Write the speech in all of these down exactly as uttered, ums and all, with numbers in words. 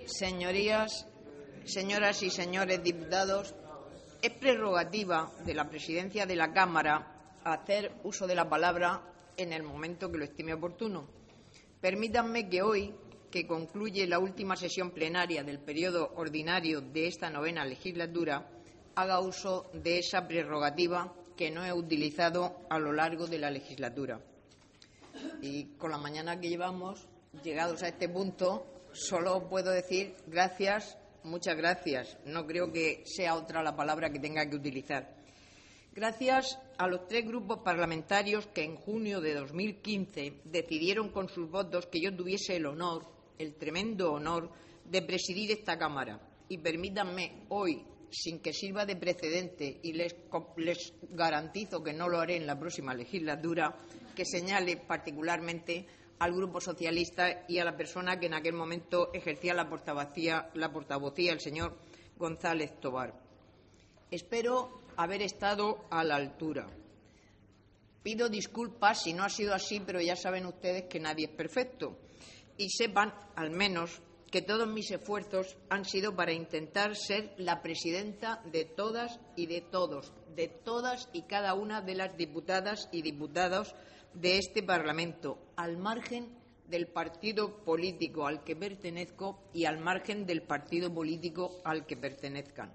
Señorías, señoras y señores diputados, es prerrogativa de la Presidencia de la Cámara hacer uso de la palabra en el momento que lo estime oportuno. Permítanme que hoy, que concluye la última sesión plenaria del periodo ordinario de esta novena legislatura, haga uso de esa prerrogativa que no he utilizado a lo largo de la legislatura. Y con la mañana que llevamos, llegados a este punto, solo puedo decir gracias, muchas gracias. No creo que sea otra la palabra que tenga que utilizar. Gracias a los tres grupos parlamentarios que en junio de dos mil quince decidieron con sus votos que yo tuviese el honor, el tremendo honor, de presidir esta Cámara. Y permítanme hoy, sin que sirva de precedente, y les, les garantizo que no lo haré en la próxima legislatura, que señale particularmente al Grupo Socialista y a la persona que en aquel momento ejercía la portavocía, la portavocía, el señor González Tobar. Espero haber estado a la altura. Pido disculpas si no ha sido así, pero ya saben ustedes que nadie es perfecto. Y sepan, al menos, que todos mis esfuerzos han sido para intentar ser la presidenta de todas y de todos, de todas y cada una de las diputadas y diputados de este Parlamento, al margen del partido político al que pertenezco y al margen del partido político al que pertenezcan.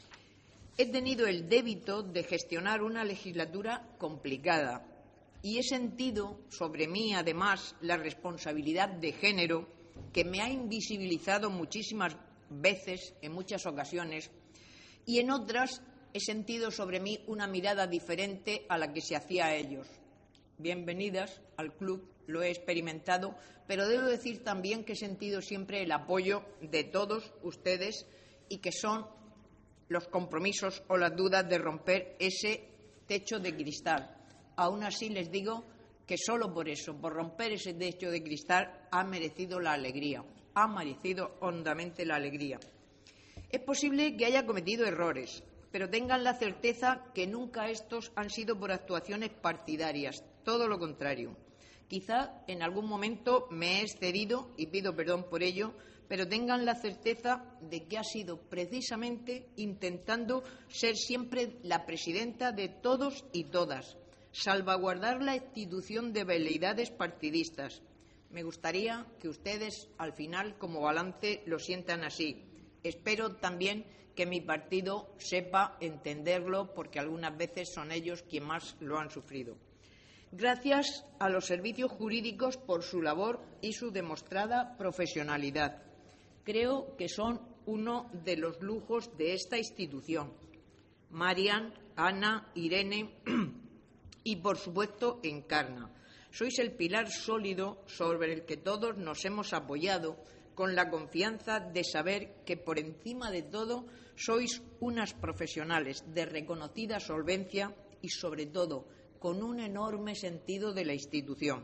He tenido el débito de gestionar una legislatura complicada y he sentido sobre mí, además, la responsabilidad de género que me ha invisibilizado muchísimas veces, en muchas ocasiones, y en otras he sentido sobre mí una mirada diferente a la que se hacía a ellos. Bienvenidas al club, lo he experimentado, pero debo decir también que he sentido siempre el apoyo de todos ustedes y que son los compromisos o las dudas de romper ese techo de cristal. Aún así les digo que solo por eso, por romper ese techo de cristal, ha merecido la alegría, ha merecido hondamente la alegría. Es posible que haya cometido errores, pero tengan la certeza que nunca estos han sido por actuaciones partidarias, todo lo contrario. Quizá en algún momento me he excedido y pido perdón por ello, pero tengan la certeza de que ha sido precisamente intentando ser siempre la presidenta de todos y todas, salvaguardar la institución de veleidades partidistas. Me gustaría que ustedes, al final, como balance, lo sientan así. Espero también que mi partido sepa entenderlo, porque algunas veces son ellos quienes más lo han sufrido. Gracias a los servicios jurídicos por su labor y su demostrada profesionalidad. Creo que son uno de los lujos de esta institución. Marian, Ana, Irene y, por supuesto, Encarna. Sois el pilar sólido sobre el que todos nos hemos apoyado, con la confianza de saber que, por encima de todo, sois unas profesionales de reconocida solvencia y, sobre todo, con un enorme sentido de la institución.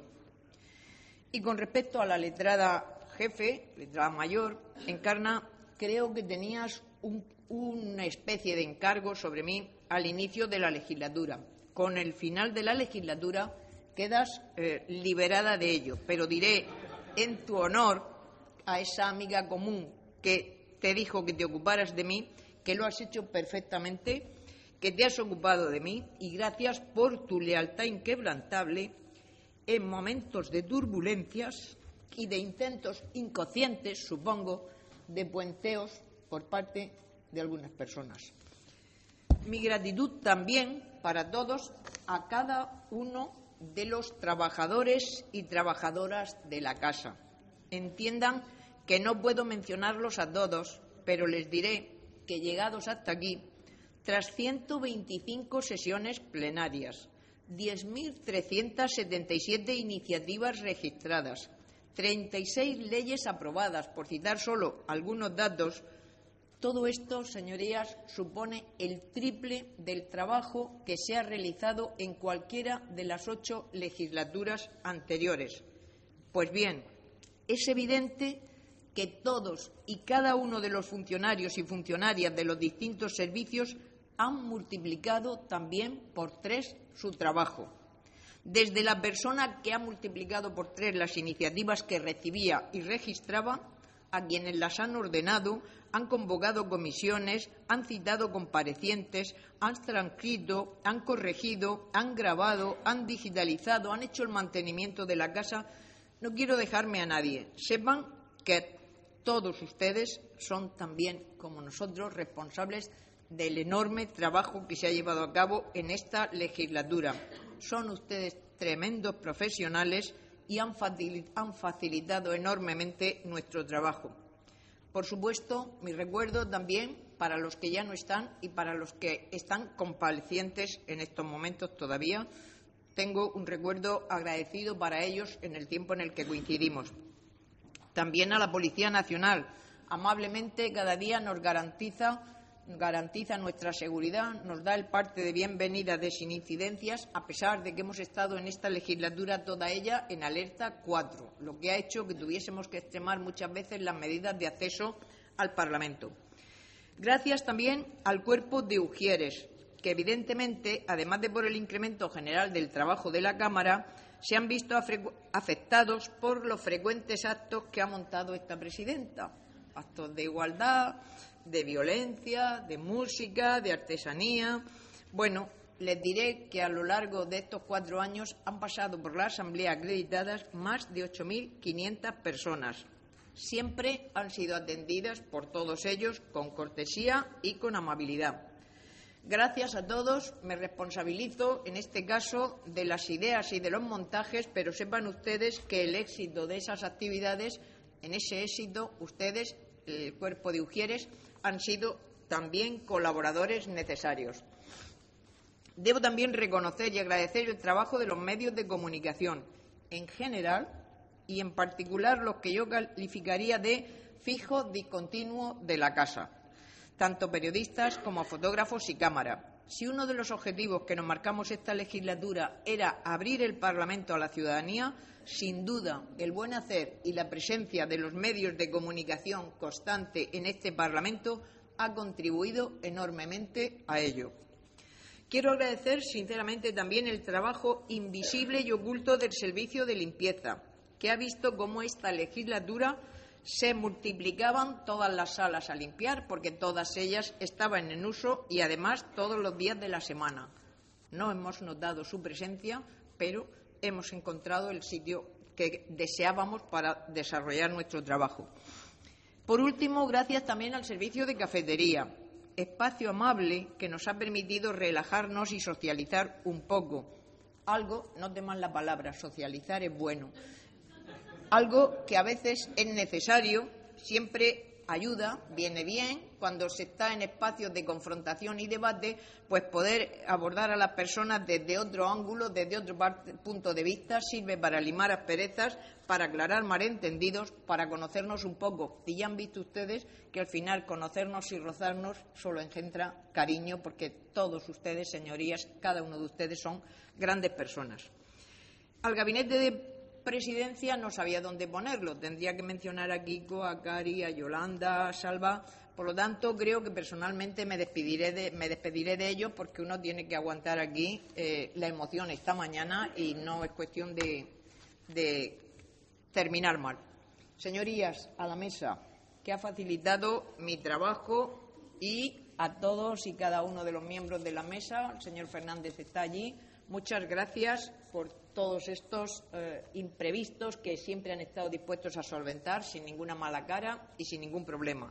Y con respecto a la letrada jefe, letrada mayor, Encarna, creo que tenías un, una especie de encargo sobre mí al inicio de la legislatura. Con el final de la legislatura quedas eh, liberada de ello, pero diré en tu honor a esa amiga común que te dijo que te ocuparas de mí, que lo has hecho perfectamente, que te has ocupado de mí, y gracias por tu lealtad inquebrantable en momentos de turbulencias y de intentos inconscientes, supongo, de puenteos por parte de algunas personas. Mi gratitud también para todos, a cada uno de los trabajadores y trabajadoras de la casa. Entiendan que no puedo mencionarlos a todos, pero les diré que llegados hasta aquí, tras ciento veinticinco sesiones plenarias, diez mil trescientas setenta y siete iniciativas registradas, treinta y seis leyes aprobadas, por citar solo algunos datos, todo esto, señorías, supone el triple del trabajo que se ha realizado en cualquiera de las ocho legislaturas anteriores. Pues bien, es evidente que todos y cada uno de los funcionarios y funcionarias de los distintos servicios han multiplicado también por tres su trabajo. Desde la persona que ha multiplicado por tres las iniciativas que recibía y registraba, a quienes las han ordenado, han convocado comisiones, han citado comparecientes, han transcrito, han corregido, han grabado, han digitalizado, han hecho el mantenimiento de la casa. No quiero dejarme a nadie. Sepan que todos ustedes son también, como nosotros, responsables del enorme trabajo que se ha llevado a cabo en esta legislatura. Son ustedes tremendos profesionales y han facilitado enormemente nuestro trabajo. Por supuesto, mi recuerdo también para los que ya no están y para los que están convalecientes en estos momentos todavía. Tengo un recuerdo agradecido para ellos en el tiempo en el que coincidimos. También a la Policía Nacional. Amablemente cada día nos garantiza garantiza nuestra seguridad, nos da el parte de bienvenida de sin incidencias, a pesar de que hemos estado en esta legislatura toda ella en alerta cuatro, lo que ha hecho que tuviésemos que extremar muchas veces las medidas de acceso al Parlamento. Gracias también al cuerpo de ujieres, que evidentemente, además de por el incremento general del trabajo de la Cámara, se han visto afectados por los frecuentes actos que ha montado esta presidenta, actos de igualdad, de violencia, de música, de artesanía. Bueno, les diré que a lo largo de estos cuatro años han pasado por la Asamblea acreditadas más de ocho mil quinientas personas. Siempre han sido atendidas por todos ellos con cortesía y con amabilidad. Gracias a todos, me responsabilizo en este caso de las ideas y de los montajes, pero sepan ustedes que el éxito de esas actividades, en ese éxito, ustedes, el cuerpo de ujieres, han sido también colaboradores necesarios. Debo también reconocer y agradecer el trabajo de los medios de comunicación, en general y en particular los que yo calificaría de fijo discontinuo de la casa, tanto periodistas como fotógrafos y cámara. Si uno de los objetivos que nos marcamos esta legislatura era abrir el Parlamento a la ciudadanía, sin duda el buen hacer y la presencia de los medios de comunicación constante en este Parlamento ha contribuido enormemente a ello. Quiero agradecer sinceramente también el trabajo invisible y oculto del Servicio de Limpieza, que ha visto cómo esta legislatura se multiplicaban todas las salas a limpiar, porque todas ellas estaban en uso y además todos los días de la semana. No hemos notado su presencia, pero hemos encontrado el sitio que deseábamos para desarrollar nuestro trabajo. Por último, gracias también al servicio de cafetería, espacio amable que nos ha permitido relajarnos y socializar un poco. Algo, no teman la palabra, socializar es bueno. Algo que a veces es necesario, siempre ayuda, viene bien, cuando se está en espacios de confrontación y debate, pues poder abordar a las personas desde otro ángulo, desde otro punto de vista, sirve para limar asperezas, para aclarar malentendidos, para conocernos un poco. Y ya han visto ustedes que al final conocernos y rozarnos solo engendra cariño, porque todos ustedes, señorías, cada uno de ustedes son grandes personas. Al gabinete de Presidencia no sabía dónde ponerlo. Tendría que mencionar a Kiko, a Cari, a Yolanda, a Salva. Por lo tanto, creo que personalmente me despediré de, me despediré de ellos, porque uno tiene que aguantar aquí eh, la emoción esta mañana y no es cuestión de, de terminar mal. Señorías, a la mesa, que ha facilitado mi trabajo, y a todos y cada uno de los miembros de la mesa, el señor Fernández está allí, muchas gracias por todos estos eh, imprevistos que siempre han estado dispuestos a solventar sin ninguna mala cara y sin ningún problema.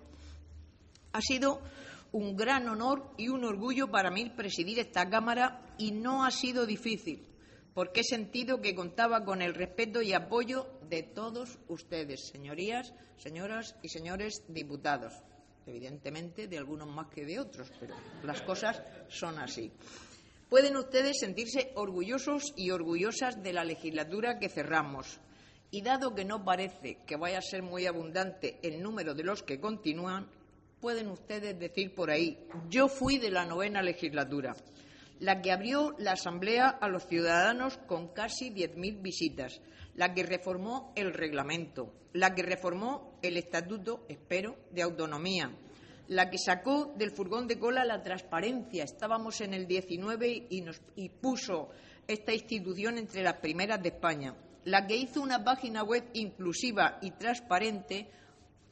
Ha sido un gran honor y un orgullo para mí presidir esta Cámara, y no ha sido difícil, porque he sentido que contaba con el respeto y apoyo de todos ustedes, señorías, señoras y señores diputados. Evidentemente de algunos más que de otros, pero las cosas son así. Pueden ustedes sentirse orgullosos y orgullosas de la legislatura que cerramos. Y dado que no parece que vaya a ser muy abundante el número de los que continúan, pueden ustedes decir por ahí: yo fui de la novena legislatura, la que abrió la Asamblea a los ciudadanos con casi diez mil visitas, la que reformó el reglamento, la que reformó el Estatuto, espero, de Autonomía, la que sacó del furgón de cola la transparencia. Estábamos en el diecinueve y, nos, y puso esta institución entre las primeras de España, la que hizo una página web inclusiva y transparente,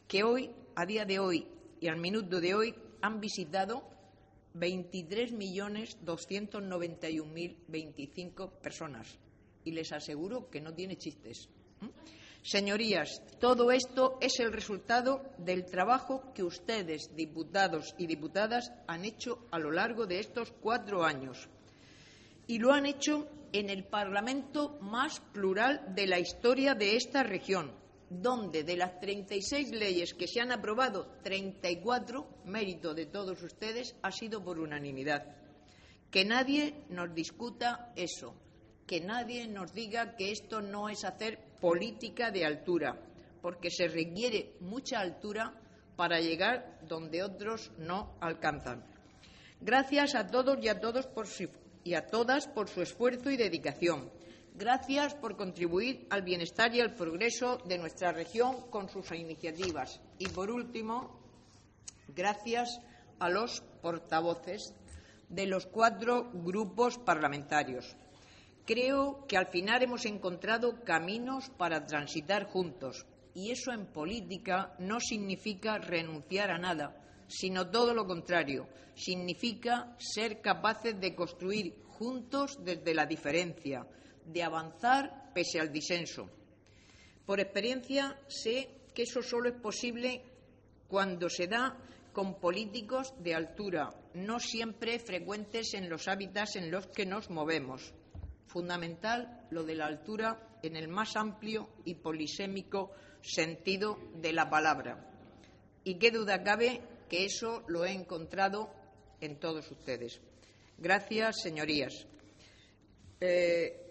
que hoy, a día de hoy y al minuto de hoy, han visitado veintitrés millones doscientos noventa y un mil veinticinco personas. Y les aseguro que no tiene chistes. ¿Mm? Señorías, todo esto es el resultado del trabajo que ustedes, diputados y diputadas, han hecho a lo largo de estos cuatro años. Y lo han hecho en el Parlamento más plural de la historia de esta región, donde de las treinta y seis leyes que se han aprobado, treinta y cuatro, mérito de todos ustedes, ha sido por unanimidad. Que nadie nos discuta eso, que nadie nos diga que esto no es hacer política de altura, porque se requiere mucha altura para llegar donde otros no alcanzan. Gracias a todos y a todos por su, y a todas por su esfuerzo y dedicación. Gracias por contribuir al bienestar y al progreso de nuestra región con sus iniciativas. Y, por último, gracias a los portavoces de los cuatro grupos parlamentarios. Creo que al final hemos encontrado caminos para transitar juntos, y eso en política no significa renunciar a nada, sino todo lo contrario. Significa ser capaces de construir juntos desde la diferencia, de avanzar pese al disenso. Por experiencia sé que eso solo es posible cuando se da con políticos de altura, no siempre frecuentes en los hábitats en los que nos movemos. Fundamental lo de la altura en el más amplio y polisémico sentido de la palabra. Y qué duda cabe que eso lo he encontrado en todos ustedes. Gracias, señorías. Eh,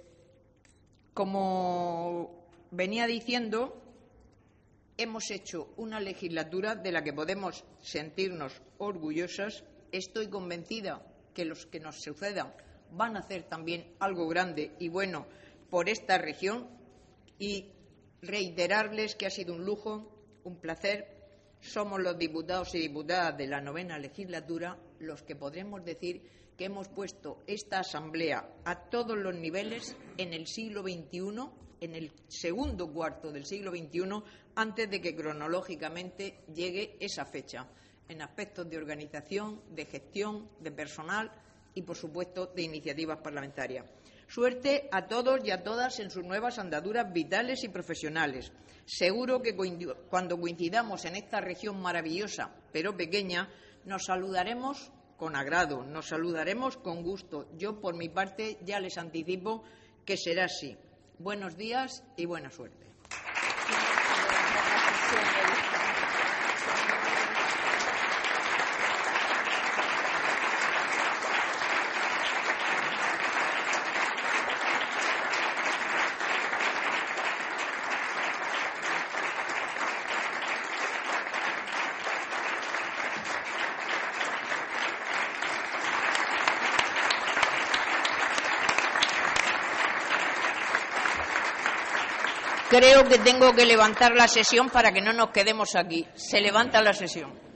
Como venía diciendo, hemos hecho una legislatura de la que podemos sentirnos orgullosas. Estoy convencida que los que nos sucedan van a hacer también algo grande y bueno por esta región, y reiterarles que ha sido un lujo, un placer. Somos los diputados y diputadas de la novena legislatura los que podremos decir que hemos puesto esta Asamblea a todos los niveles en el siglo veintiuno, en el segundo cuarto del siglo veintiuno, antes de que cronológicamente llegue esa fecha, en aspectos de organización, de gestión, de personal y, por supuesto, de iniciativas parlamentarias. Suerte a todos y a todas en sus nuevas andaduras vitales y profesionales. Seguro que cuando coincidamos en esta región maravillosa, pero pequeña, nos saludaremos con agrado, nos saludaremos con gusto. Yo, por mi parte, ya les anticipo que será así. Buenos días y buena suerte. Creo que tengo que levantar la sesión para que no nos quedemos aquí. Se levanta la sesión.